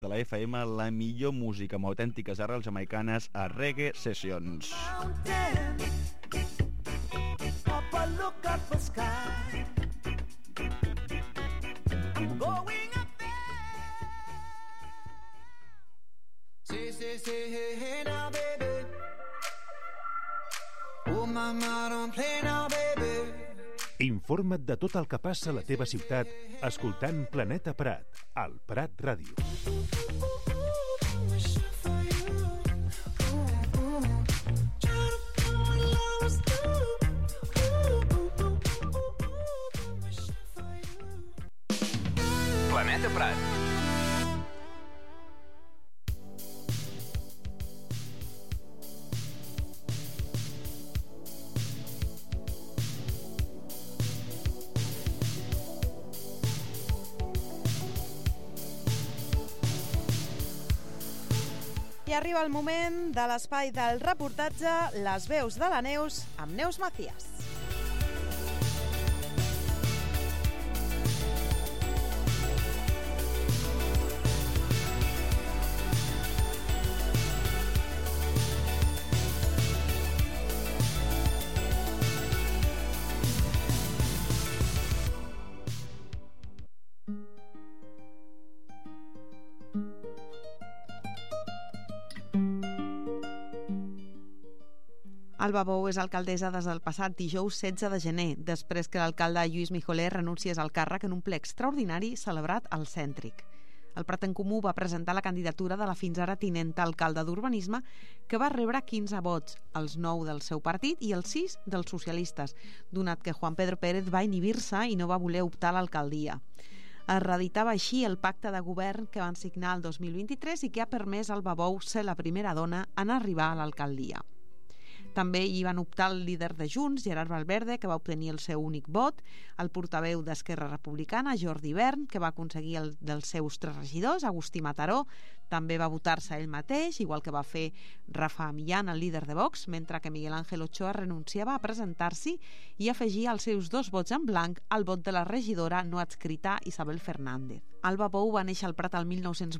de la FM, la millor música amb autèntiques arrels jamaicanes a Reggae Sessions. Hey now baby, oh mama don't play now baby. Informa't de tot el que passa a la teva ciutat escoltant Planeta Prat, al Prat Ràdio. Planeta Prat. I arriba el moment de l'espai del reportatge Les veus de la Neus amb Neus Macías. Alba Bou és alcaldessa des del passat dijous 16 de gener, després que l'alcalde Lluís Mijoler renunciés al càrrec en un ple extraordinari celebrat al Cèntric. El Prat en Comú va presentar la candidatura de la fins ara tinenta alcalde d'Urbanisme, que va rebre 15 vots, els 9 del seu partit i els 6 dels socialistes, donat que Juan Pedro Pérez va inhibir-se i no va voler optar a l'alcaldia. Es reeditava així el pacte de govern que van signar el 2023 i que ha permès a Alba Bou ser la primera dona en arribar a l'alcaldia. També hi van optar el líder de Junts, Gerard Valverde, que va obtenir el seu únic vot, el portaveu d'Esquerra Republicana, Jordi Bern, que va aconseguir el dels seus 3 regidors, Agustí Mataró, també va votar-se ell mateix, igual que va fer Rafa Millán, el líder de Vox, mentre que Miguel Ángel Ochoa renunciava a presentar-s'hi i afegia els seus 2 vots en blanc al vot de la regidora no adscrita Isabel Fernández. Alba Bou va néixer al Prat el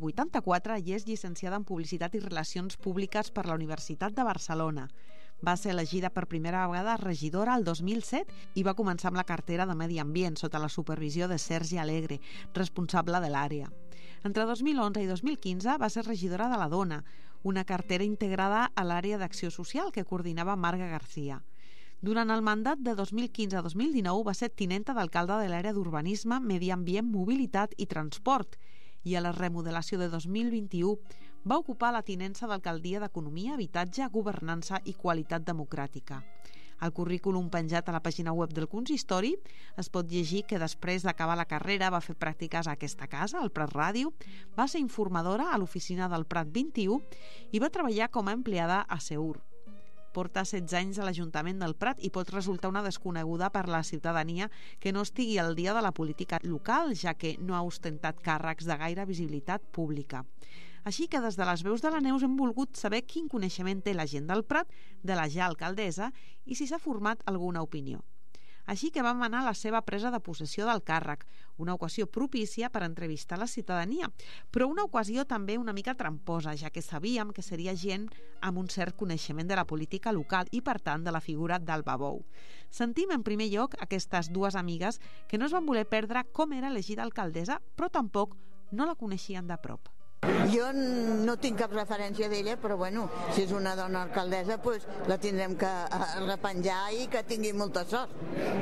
1984 i és llicenciada en Publicitat i Relacions Públiques per la Universitat de Barcelona. Va ser elegida per primera vegada regidora el 2007 i va començar amb la cartera de Medi Ambient sota la supervisió de Sergi Alegre, responsable de l'àrea. Entre 2011 i 2015 va ser regidora de la Dona, una cartera integrada a l'àrea d'Acció Social que coordinava Marga García. Durant el mandat de 2015 a 2019 va ser tinenta d'alcalde de l'àrea d'Urbanisme, Medi Ambient, Mobilitat i Transport, i a la remodelació de 2021 va ocupar la tinença d'alcaldia d'Economia, Habitatge, Governança i Qualitat Democràtica. Al currículum penjat a la pàgina web del consistori es pot llegir que després d'acabar la carrera va fer pràctiques a aquesta casa, al Prat Ràdio, va ser informadora a l'oficina del Prat 21 i va treballar com a empleada a Seur. Porta 16 anys a l'Ajuntament del Prat i pot resultar una desconeguda per la ciutadania que no estigui al dia de la política local, ja que no ha ostentat càrrecs de gaire visibilitat pública. Així que des de les veus de la Neus hem volgut saber quin coneixement té la gent del Prat de la ja alcaldessa i si s'ha format alguna opinió. Així que vam anar a la seva presa de possessió del càrrec, una ocasió propícia per entrevistar la ciutadania, però una ocasió també una mica tramposa, ja que sabíem que seria gent amb un cert coneixement de la política local i, per tant, de la figura d'Alba Bou. Sentim en primer lloc aquestes 2 amigues que no es van voler perdre com era elegida alcaldessa, però tampoc no la coneixien de prop. Jo no tinc cap referència d'ella, però bueno, si és una dona alcaldessa, pues la tindrem que repenjar i que tingui molta sort.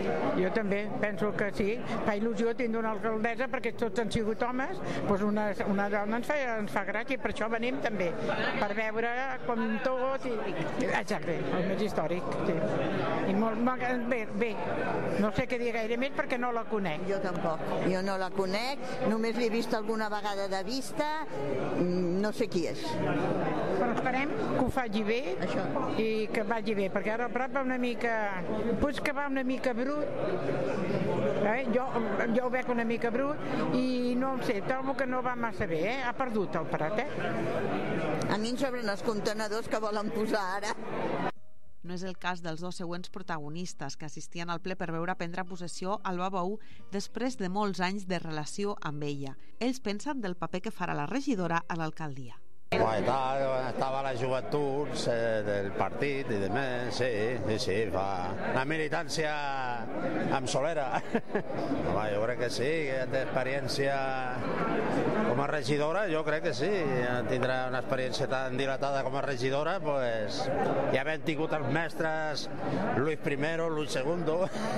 Jo també penso que sí. Fa il·lusió tindre una alcaldessa perquè tots han sigut homes, doncs una dona ens fa gràcia i per això venim també, per veure com tot exacte, el més històric. Sí. I bé, no sé què dir gaire més perquè no la conec. Jo tampoc, jo no la conec, només l'he vist alguna vegada de vista, no sé qui és. Però esperem que ho faci bé. Això. I que vagi bé, perquè ara el Prat va una mica, pues que va una mica brut. Jo ho veig una mica brut i no ho sé, trobo que no va massa bé, ha perdut el Prat, A mi em sobren els contenedors que volen posar ara. No és el cas dels dos següents protagonistes que assistien al ple per veure prendre possessió Alba Bou després de molts anys de relació amb ella. Ells pensen del paper que farà la regidora a l'alcaldia. Estava a la joventut del partit i demés, sí, fa una militància amb solera. Home, jo crec que sí, que té experiència com a regidora, jo crec que sí, tindrà una experiència tan dilatada com a regidora, pues, ja hem tingut els mestres Luis I, Luis II.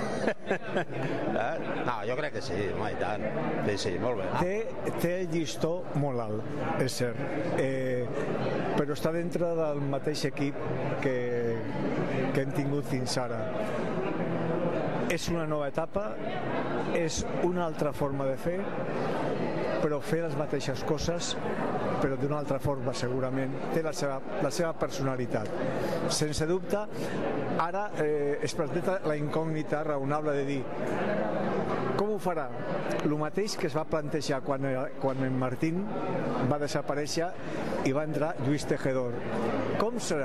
No, jo crec que sí, home, i tant. Sí, molt bé. Té el llistó molt alt, és cert. Però està dintre del mateix equip que hem tingut fins ara. És una nova etapa, és una altra forma de fer, però fer les mateixes coses, però d'una altra forma segurament. Té la seva personalitat. Sense dubte, ara es presenta la incògnita raonable de dir com ho farà? El mateix que es va plantejar quan en Martín va desaparèixer i va entrar Lluís Tejedor. Com serà?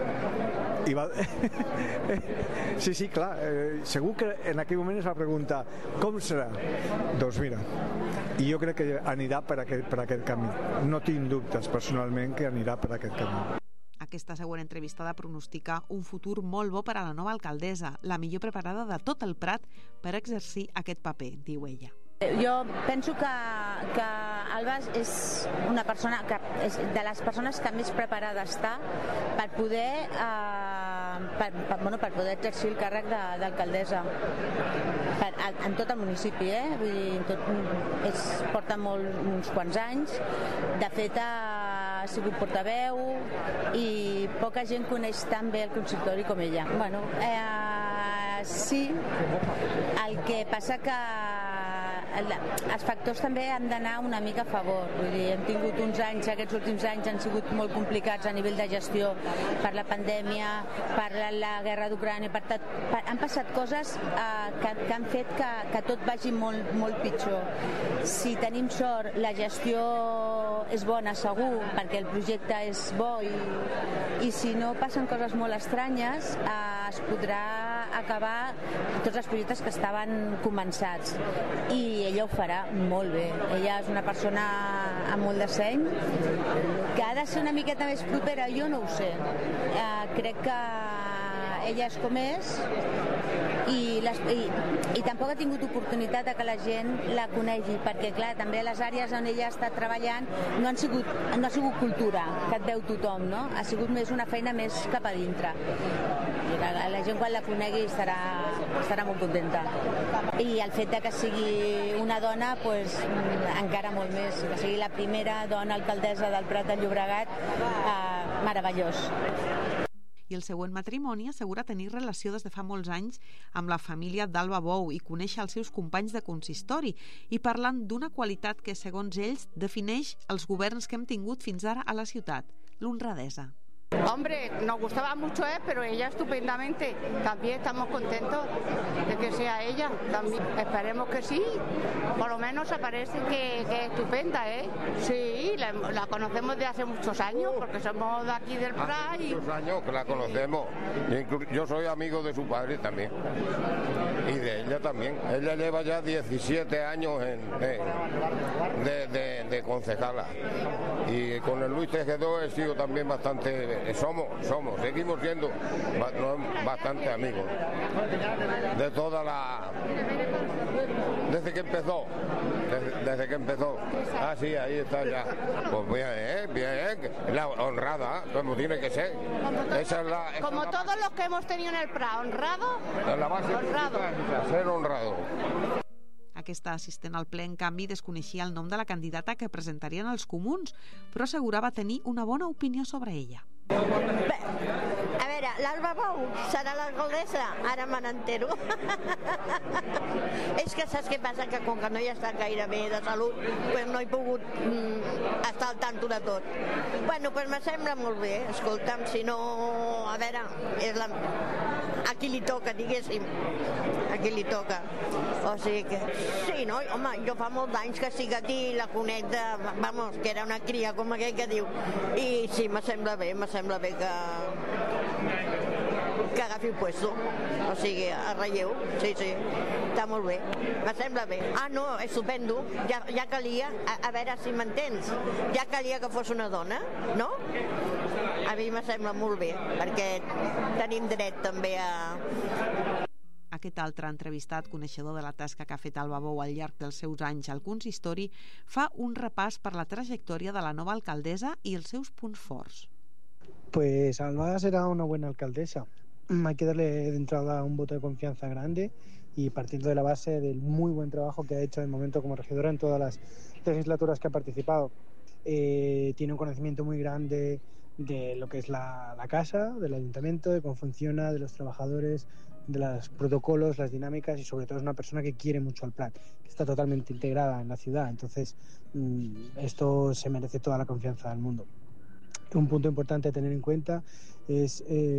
Sí, clar, segur que en aquell moment es va preguntar com serà? Doncs mira, i jo crec que anirà per aquest camí. No tinc dubtes personalment que anirà per aquest camí. Aquesta següent entrevistada pronostica un futur molt bo per a la nova alcaldessa, la millor preparada de tot el Prat per exercir aquest paper, diu ella. Jo penso que Alba és una persona que és de les persones que més preparada està per poder per poder exercir el càrrec d'alcaldessa en tot el municipi, vull dir, porta uns quants anys. De fet, ha sigut portaveu i poca gent coneix tan bé el consistori com ella. Sí, el que passa que els factors també han d'anar una mica a favor. Vull dir, hem tingut uns anys, aquests últims anys han sigut molt complicats a nivell de gestió per la pandèmia, per la guerra d'Ucrània, han passat coses que han fet que tot vagi molt pitjor. Si tenim sort, la gestió és bona, segur, perquè el projecte és bo i si no passen coses molt estranyes, es podrà acabar tots els projectes que estaven començats. I ella ho farà molt bé. Ella és una persona amb molt de seny, que ha de ser una miqueta més propera, jo no ho sé. Crec que ella és com és i tampoc ha tingut oportunitat que la gent la conegui, perquè clar, també les àrees on ella ha estat treballant no ha sigut cultura, que et veu tothom, no? Ha sigut més una feina més cap a dintre. La gent quan la conegui estarà molt contenta. I el fet que sigui una dona, pues, encara molt més, que sigui la primera dona alcaldessa del Prat de Llobregat, meravellós. I el següent matrimoni assegura tenir relació des de fa molts anys amb la família d'Alba Bou i conèixer els seus companys de consistori i parlant d'una qualitat que, segons ells, defineix els governs que hem tingut fins ara a la ciutat, l'honradesa. Hombre, nos gustaba mucho, pero ella estupendamente. También estamos contentos de que sea ella. También esperemos que sí. Por lo menos parece que es estupenda, Sí, la conocemos de hace muchos años, porque somos de aquí del Prat. Hace muchos años que la conocemos. Yo soy amigo de su padre también. Y de ella también. Ella lleva ya 17 años de concejala. Y con el Luis Tejedor he sido también bastante... seguimos siendo bastante amigos de toda la... desde que empezó. Ah, sí, ahí está ya. Pues bien, la honrada, como tiene que ser. Como todos los que hemos tenido en el Prat, honrado. La base honrado. Ser honrado. Aquesta assistent al ple, en canvi, desconeixia el nom de la candidata que presentarien els comuns, però assegurava tenir una bona opinió sobre ella. Bé, a veure, l'Alba Bou serà l'alcaldessa? Ara me n'entero. És que saps què passa? Que com que no hi ha estat gaire bé de salut, pues no he pogut estar al tanto de tot. Bueno, pues me sembla molt bé. Escolta'm, si no... A veure, és a qui li toca, diguéssim. A qui li toca. O sigui que... Sí, no? Home, jo fa molts anys que estic aquí i la conec de... Vamos, que era una cria, com aquell que diu. I sí, me sembla bé que que agafi el puesto, o sigui, a relleu, sí, està molt bé, me sembla bé. Ah, no, estupendo, ja calia, a veure si m'entens, ja calia que fos una dona, no? A mi me sembla molt bé, perquè tenim dret també a... Aquest altre entrevistat, coneixedor de la tasca que ha fet Alba Bou al llarg dels seus anys al consistori, fa un repàs per la trajectòria de la nova alcaldessa i els seus punts forts. Pues Alba será una buena alcaldesa. Hay que darle de entrada un voto de confianza grande y partiendo de la base del muy buen trabajo que ha hecho de momento como regidora en todas las legislaturas que ha participado. Tiene un conocimiento muy grande de lo que es la casa, del ayuntamiento, de cómo funciona, de los trabajadores, de los protocolos, las dinámicas y sobre todo es una persona que quiere mucho al plan, que está totalmente integrada en la ciudad. Entonces esto se merece toda la confianza del mundo. Un punto importante a tener en cuenta es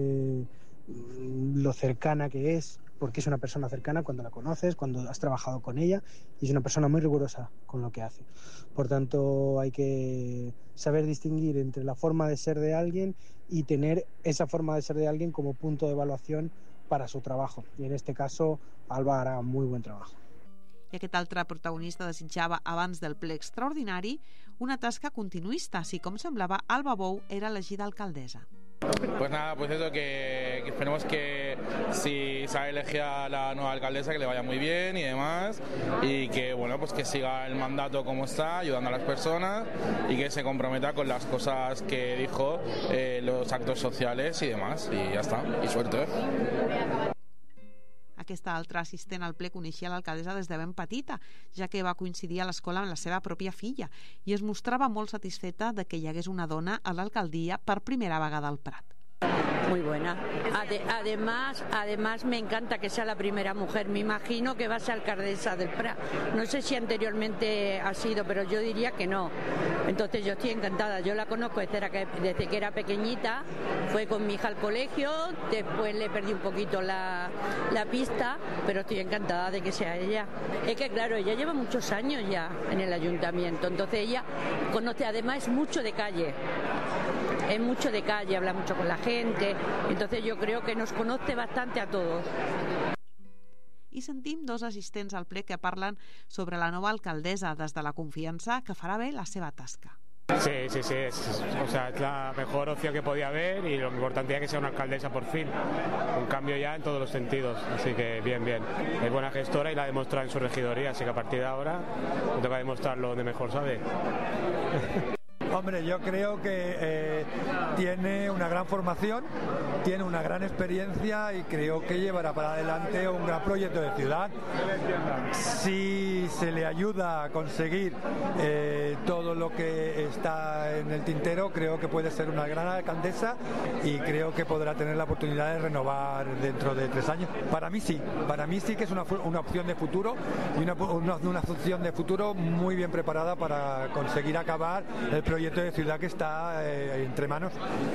lo cercana que es, porque es una persona cercana cuando la conoces, cuando has trabajado con ella, y es una persona muy rigurosa con lo que hace. Por tanto, hay que saber distinguir entre la forma de ser de alguien y tener esa forma de ser de alguien como punto de evaluación para su trabajo. Y en este caso, Alba hará muy buen trabajo. I aquest altre protagonista desitjava abans del ple extraordinari una tasca continuista, així com semblava Alba Bou era elegida alcaldessa. Pues nada, pues eso, que esperemos que si sale elegida la nueva alcaldesa que le vaya muy bien y demás, y que bueno, pues que siga el mandato como está, ayudando a las personas y que se comprometa con las cosas que dijo, los actos sociales y demás, y ya está, y suerte. Aquesta altra assistent al ple coneixia l'alcaldessa des de ben petita, ja que va coincidir a l'escola amb la seva pròpia filla i es mostrava molt satisfeta de que hi hagués una dona a l'alcaldia per primera vegada al Prat. Muy buena. Además me encanta que sea la primera mujer. Me imagino que va a ser alcaldesa del Prat. No sé si anteriormente ha sido, pero yo diría que no. Entonces yo estoy encantada. Yo la conozco desde que era pequeñita. Fue con mi hija al colegio. Después le perdí un poquito la pista, pero estoy encantada de que sea ella. Es que claro, ella lleva muchos años ya en el ayuntamiento. Entonces ella conoce, además es mucho de calle. Es mucho de calle, habla mucho con la gente, entonces yo creo que nos conoce bastante a todos. I sentim dos assistents al ple que parlen sobre la nova alcaldessa des de la confiança que farà bé la seva tasca. Sí, es la mejor opción que podía haber y lo importante es que sea una alcaldesa por fin. Un cambio ya en todos los sentidos, así que bien. Es buena gestora y la ha demostrado en su regidoría, así que a partir de ahora me toca demostrarlo donde mejor sabe. Hombre, yo creo que tiene una gran formación, tiene una gran experiencia y creo que llevará para adelante un gran proyecto de ciudad. Si se le ayuda a conseguir todo lo que está en el tintero, creo que puede ser una gran alcaldesa y creo que podrá tener la oportunidad de renovar dentro de 3 años. Para mí sí que es una opción de futuro y una función de futuro muy bien preparada para conseguir acabar el proyecto de ciutat que està entre manos.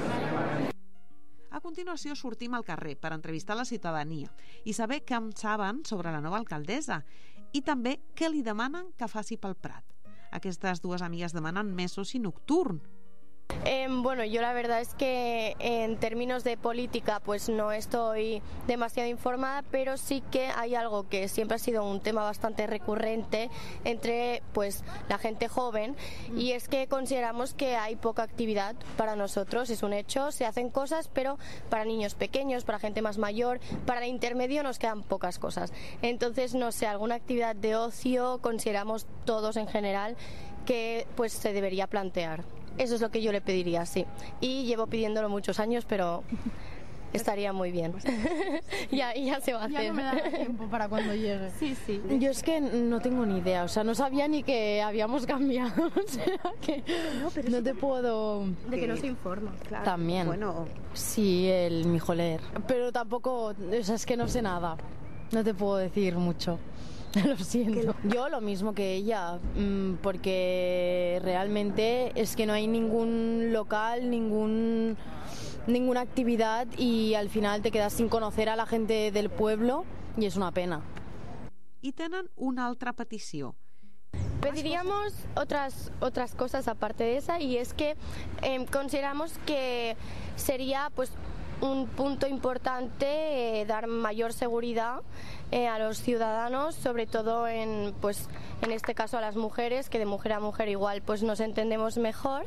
A continuació sortim al carrer per entrevistar la ciutadania i saber què en saben sobre la nova alcaldessa i també què li demanen que faci pel Prat. Aquestes dues amigues demanen més oci nocturn. Bueno, yo la verdad es que en términos de política pues no estoy demasiado informada, pero sí que hay algo que siempre ha sido un tema bastante recurrente entre pues la gente joven y es que consideramos que hay poca actividad para nosotros, es un hecho, se hacen cosas, pero para niños pequeños, para gente más mayor, para el intermedio nos quedan pocas cosas. Entonces, no sé, alguna actividad de ocio consideramos todos en general que pues se debería plantear. Eso es lo que yo le pediría, sí. Y llevo pidiéndolo muchos años, pero estaría muy bien. ya se va a hacer. Ya no me da tiempo para cuando llegue. Sí. Yo es que no tengo ni idea, o sea, no sabía ni que habíamos cambiado, o sea, que no te puedo... De que no se informa, claro. También. Bueno. Sí, el Mijoler. Pero tampoco, o sea, es que no sé nada. No te puedo decir mucho. Lo siento. Yo lo mismo que ella, porque realmente es que no hay ningún local, ninguna actividad y al final te quedas sin conocer a la gente del pueblo y es una pena. I tenen una altra petició. Pediríamos otras cosas aparte de esa y es que consideramos que sería pues un punto importante dar mayor seguridad a los ciudadanos, sobre todo en este caso a las mujeres, que de mujer a mujer igual pues nos entendemos mejor,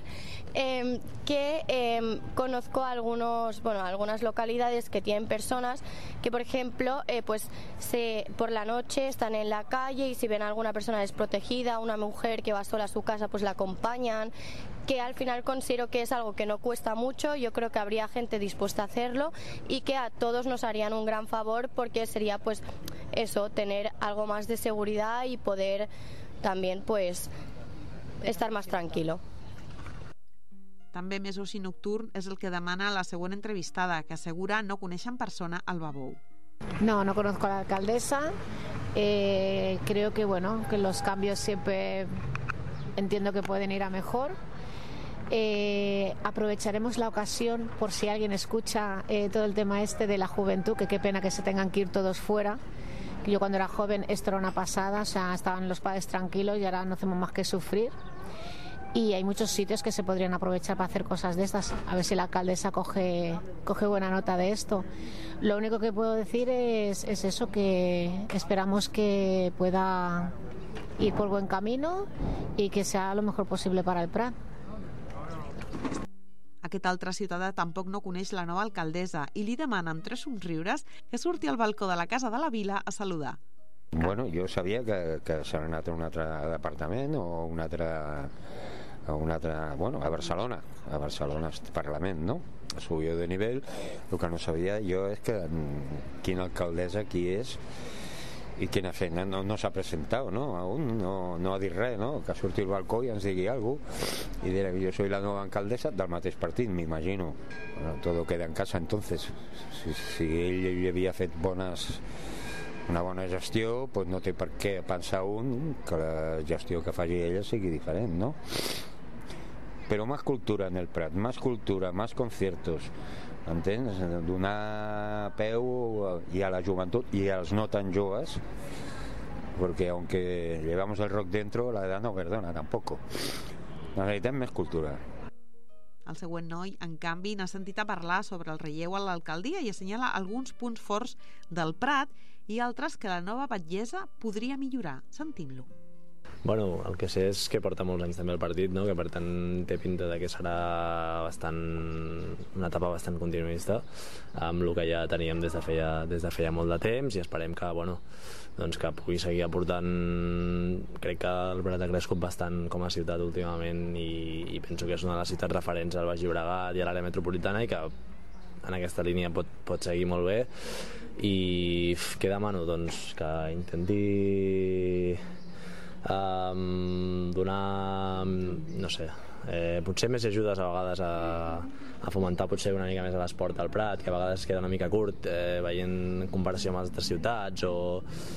conozco algunas localidades que tienen personas que, por ejemplo, por la noche están en la calle y si ven a alguna persona desprotegida, una mujer que va sola a su casa, pues la acompañan, que al final considero que es algo que no cuesta mucho. Yo creo que habría gente dispuesta a hacerlo y que a todos nos harían un gran favor, porque sería pues eso, tener algo más de seguridad y poder también pues estar más tranquilo. També més oci nocturn és el que demana la següent entrevistada, que assegura no conèixer en persona Alba Bou. No conozco a la alcaldesa. Creo que que los cambios siempre entiendo que pueden ir a mejor. Aprovecharemos la ocasión, por si alguien escucha todo el tema de la juventud, que qué pena que se tengan que ir todos fuera. Yo cuando era joven esto era una pasada, o sea, estaban los padres tranquilos y ahora no hacemos más que sufrir. Y hay muchos sitios que se podrían aprovechar para hacer cosas de estas. A ver si la alcaldesa coge buena nota de esto. Lo único que puedo decir es eso, que esperamos que pueda ir por buen camino y que sea lo mejor posible para el Prat. Aquest altre ciutadà tampoc no coneix la nova alcaldessa i li demana amb 3 somriures que surti al balcó de la Casa de la Vila a saludar. Bueno, jo sabia que s'ha anat a un altre departament o un altre, a Barcelona Parlament, no? Subió de nivell. El que no sabia jo és que quina alcaldessa qui és i quina feina no s'ha presentat, no? Aún no ha dit res, no? Que surti al balcó i ens digui alguna cosa i diré, jo soy la nova alcaldessa del mateix partit, m'imagino. Bueno, todo queda en casa, entonces. Si ell havia fet una bona gestió, pues no té per què pensar que la gestió que faci ella sigui diferent, no? Però més cultura en el Prat, més cultura, més conciertos, ¿entiendes? Donar peu y a la juventud y a los no tan joves, porque aunque llevamos el rock dentro, la edad no perdona tampoco. Necessitem més cultura. El següent noi, en canvi, n'ha sentit a parlar sobre el relleu a l'alcaldia i assenyala alguns punts forts del Prat i altres que la nova batllessa podria millorar. Sentim-lo. Bueno, el que sé és que porta molts anys també el partit, no? Que per tant té pinta de que serà una etapa bastant continuista amb el que ja teníem des de feia molt de temps, i esperem que, que pugui seguir aportant. Crec que el Prat ha crescut bastant com a ciutat últimament i penso que és una de les ciutats referents al Baix Llobregat i a l'àrea metropolitana i que en aquesta línia pot seguir molt bé. I què demano? Doncs que intenti donar, no sé, potser més ajudes a vegades a fomentar potser una mica més l'esport al Prat, que a vegades queda una mica curt veient en comparació amb altres ciutats o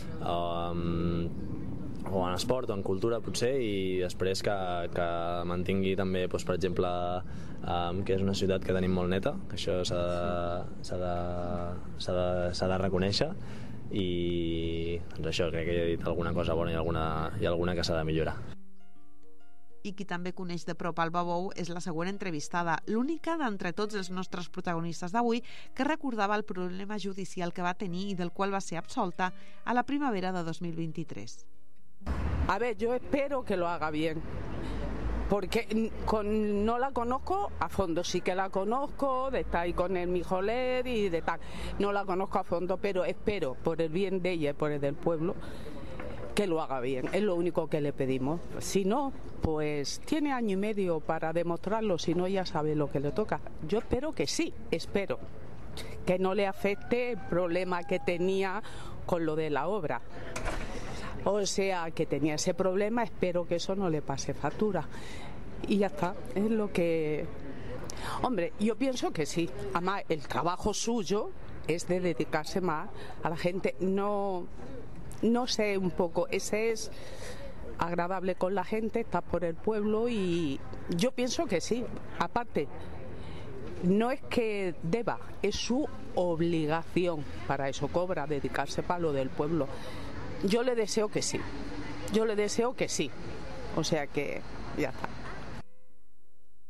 en esport o en cultura potser, i després que mantingui també, per exemple, que és una ciutat que tenim molt neta, que això s'ha de reconèixer, i doncs això, crec que he dit alguna cosa bona i alguna que s'ha de millorar. I qui també coneix de prop Alba Bou és la següent entrevistada, l'única d'entre tots els nostres protagonistes d'avui que recordava el problema judicial que va tenir i del qual va ser absolta a la primavera de 2023. A ver, yo espero que lo haga bien, porque no la conozco a fondo. Sí que la conozco de estar ahí con el Mijoler y de tal, no la conozco a fondo, pero espero, por el bien de ella y por el del pueblo, que lo haga bien. Es lo único que le pedimos. Si no, pues tiene 1 año y medio para demostrarlo, si no ya sabe lo que le toca. Yo espero que sí, espero que no le afecte el problema que tenía con lo de la obra. O sea, que tenía ese problema, espero que eso no le pase factura. Y ya está, es lo que... Hombre, yo pienso que sí. Además, el trabajo suyo es de dedicarse más a la gente. No sé, un poco, ese es agradable con la gente, está por el pueblo, y yo pienso que sí. Aparte, no es que deba, es su obligación. Para eso cobra, dedicarse para lo del pueblo. Yo le deseo que sí. O sea que ya está.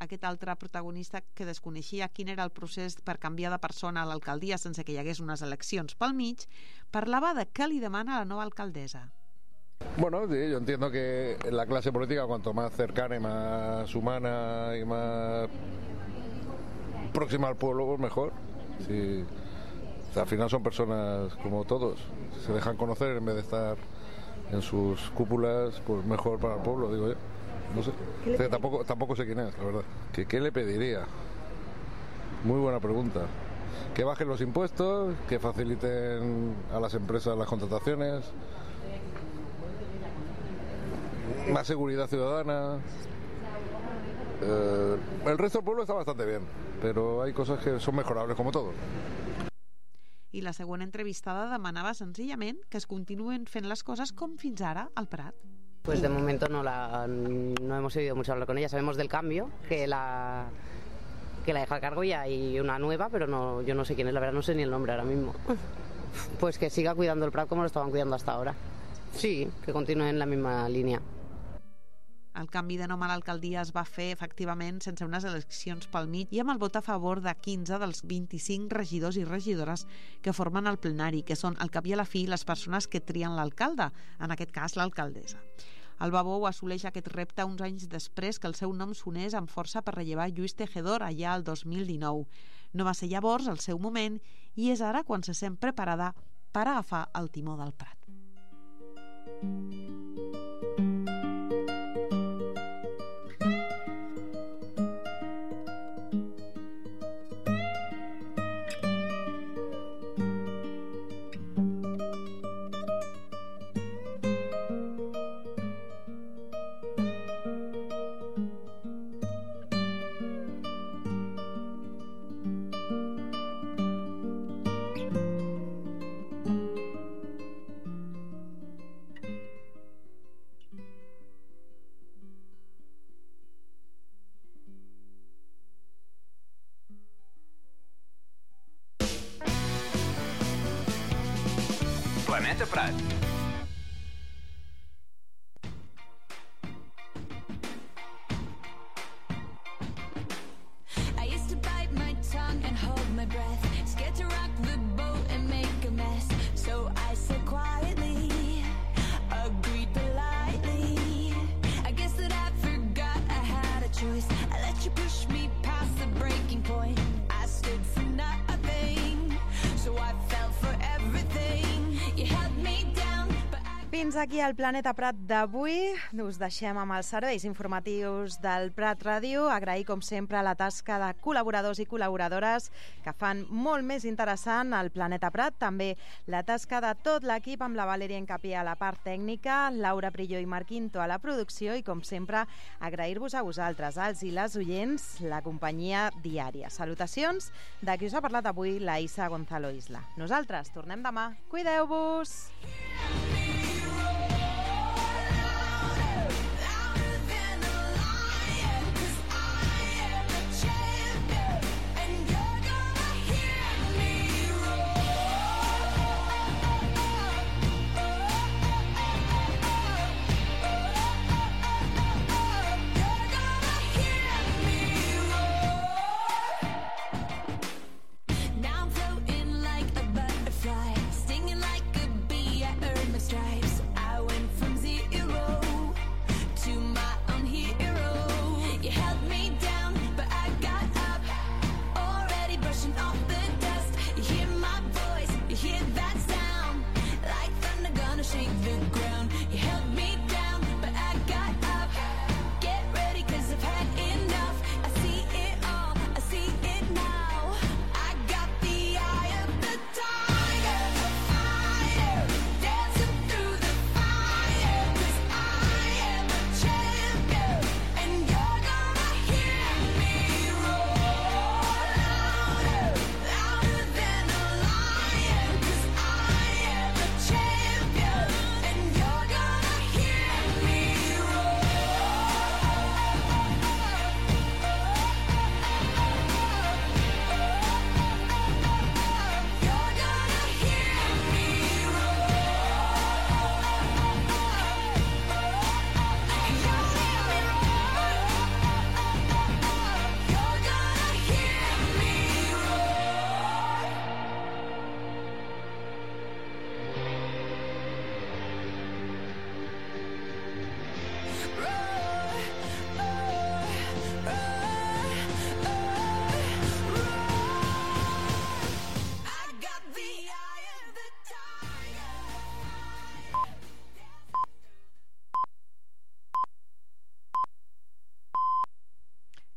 aquest altre protagonista que desconeixia quin era el procés per canviar de persona a l'alcaldia sense que hi hagués unes eleccions pel mig, parlava de què li demana la nova alcaldessa. Bueno, sí, yo entiendo que la clase política, cuanto más cercana y más humana y más próxima al pueblo, pues mejor. Sí. O sea, al final son personas como todos, se dejan conocer en vez de estar en sus cúpulas, pues mejor para el pueblo, digo yo. No sé, o sea, tampoco sé quién es, la verdad. ¿Qué le pediría? Muy buena pregunta. Que bajen los impuestos, que faciliten a las empresas las contrataciones, más seguridad ciudadana. El resto del pueblo está bastante bien, pero hay cosas que son mejorables, como todo. I la següent entrevistada demanava senzillament que es continuen fent les coses com fins ara al Prat. Pues de momento no hemos oído mucho hablar con ella. Sabemos del cambio, que la deja a cargo y hay una nueva, pero no, yo no sé quién es, la verdad no sé ni el nombre ahora mismo. Pues que siga cuidando el Prat como lo estaban cuidando hasta ahora. Sí, que continúe en la misma línea. El canvi de nom a l'alcaldia es va fer, efectivament, sense unes eleccions pel mig i amb el vot a favor de 15 dels 25 regidors i regidores que formen el plenari, que són, al cap i a la fi, les persones que trien l'alcalde, en aquest cas l'alcaldessa. El Babou assoleix aquest repte uns anys després que el seu nom sonés amb força per rellevar Lluís Tejedor allà el 2019. No va ser llavors el seu moment i és ara quan se sent preparada per agafar el timó del Prat. Planeta Prat. I used to bite my tongue and hold my breath, scared to rock the boat and make a mess. So I said quietly, agreed politely. I guess that I forgot I had a choice. I let you push me past the breaking point. I stood for nothing, so I fell for everything. Fins aquí el Planeta Prat d'avui. Us deixem amb els serveis informatius del Prat Ràdio. Agrair, com sempre, la tasca de col·laboradors i col·laboradores que fan molt més interessant el Planeta Prat. També la tasca de tot l'equip amb la Valèria Encapié a la part tècnica, Laura Prilló i Marc Quinto a la producció i, com sempre, agrair-vos a vosaltres, als i les oients, la companyia diària. Salutacions de qui us ha parlat avui, la Isa Gonzalo Isla. Nosaltres tornem demà. Cuideu-vos! Now I'm floating like a butterfly, stinging like a bee. I earned my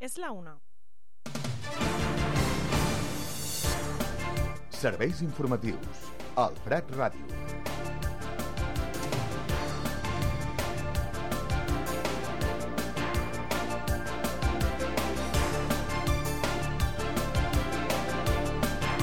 És la 1. Serveis informatius al Prat Ràdio.